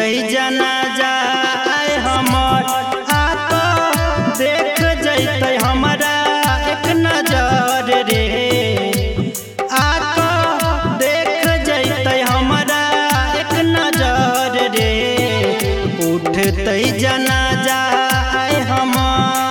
जना जाए हमर आका देख जैते हमरा एक नजर रे आका देख जैते हमरा एक नजर रे उठते जना जाए हमर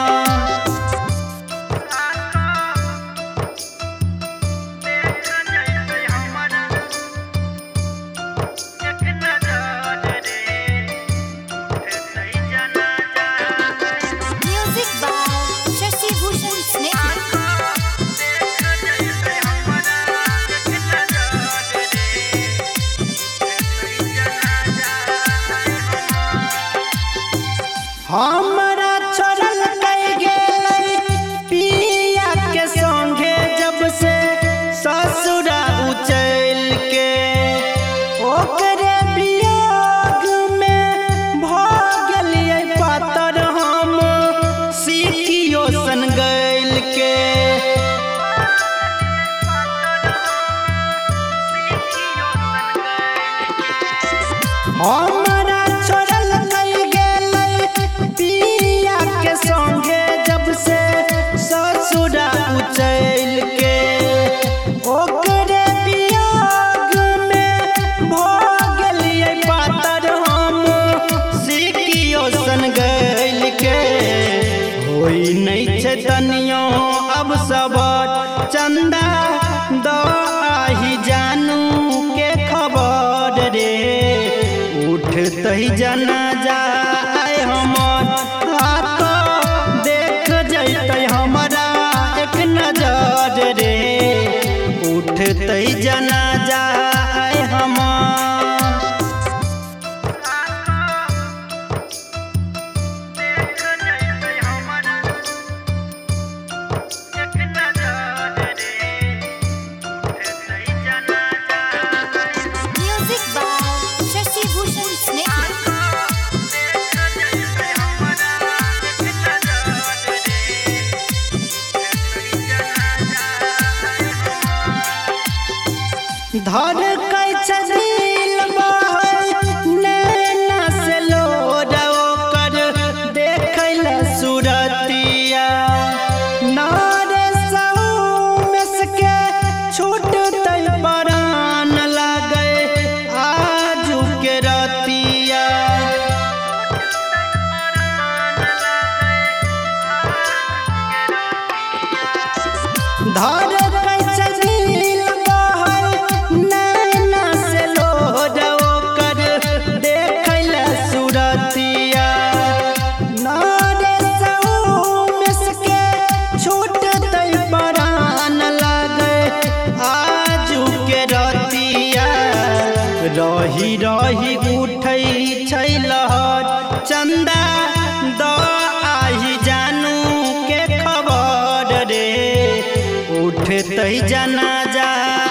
हमरा छोड़ल कई गेलै पिया के संगे जब से ससुरा उचल के ओकरे वियोग में भ गेलियै पातर हम सिकियो सन गइल के हमरा छोड़ल कई संगे जब से ससुरा उचल के ओकरे वियोग में भ गेलियै पातर हम सिकियो सन गइल के होई नहीं छै तनियो अब सबर चंदा द आही जानू के खबर रे उठते जना जाए हमर हमरा एक नजर रे उठते जना जाए हमर धर कै दिल नैना से लोड ओकर देखल सूरतिया नारे सौमेस के छूटते परान लागे आजू के रतिया धर रही रही उठै छै लहर चंदा द आही जानू के खबर रे उठते जना जा